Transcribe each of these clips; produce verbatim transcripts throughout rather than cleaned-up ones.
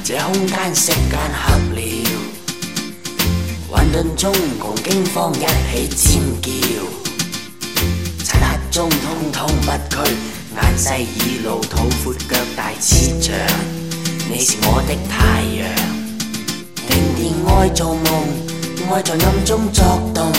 這空間息間合了，混沌中共驚慌一起尖叫，漆黑中通通不區，眼細耳露肚闊腳大似象，你是我的太陽，停電愛做夢，愛在暗中作動。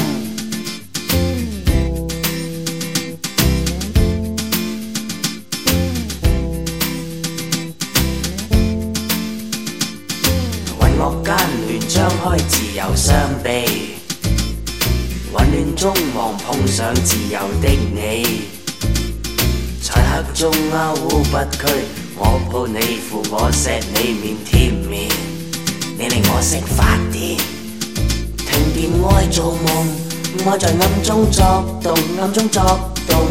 樂間亂張開自由雙臂，混亂中望碰上自由的你，漆黑中勾不區，我抱你扶我錫你面貼面，你令我識發電，停電愛做夢，愛在暗中作動，暗中作動。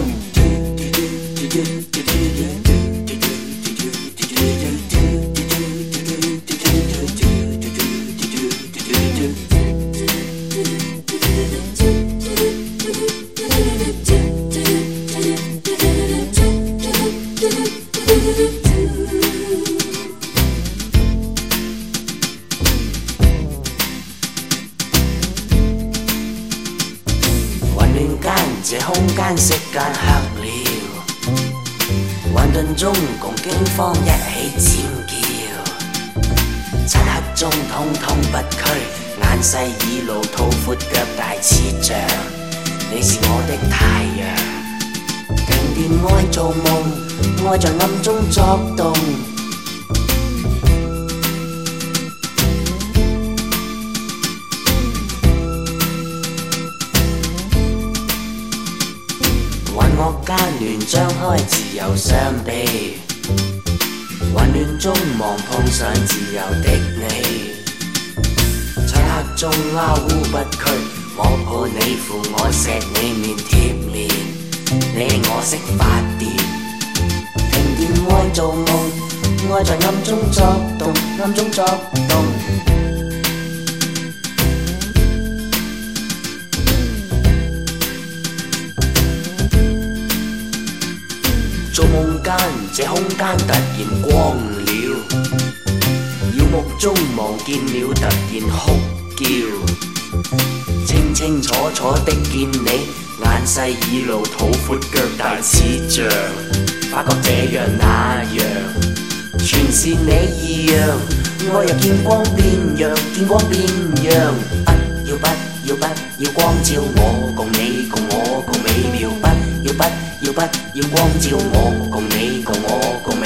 混亂間，這空間息間黑了，混沌中共驚慌一起尖叫，漆黑中通通不區，眼細耳露肚闊腳大似象，你是我的太陽，停電愛做夢，愛在暗中作動。混樂間亂張開自由雙臂，混亂中望碰上自由的你，漆黑中勾不區，我抱你扶我錫你面貼面，你令我識發電，停電愛做夢，愛在暗中作動，暗中作動。做夢間，這空間突然光了，耀目中望見了突然哭叫，清清楚楚的見你，眼細耳露肚闊腳大似象，發覺這樣那樣，全是你異樣，愛又見光變樣，見光變樣，不要不要不要光照我，共你共我共美妙，不要不要不要光照我，共你共我共